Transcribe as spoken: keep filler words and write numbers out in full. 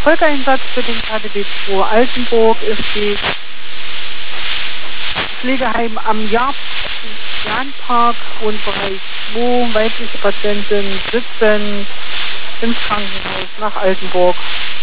Folgeeinsatz für den K D W zwei Altenburg ist die Pflegeheim am Jahr Jahnpark, Wohnbereich zwei. Weibliche Patienten sitzen ins Krankenhaus nach Altenburg.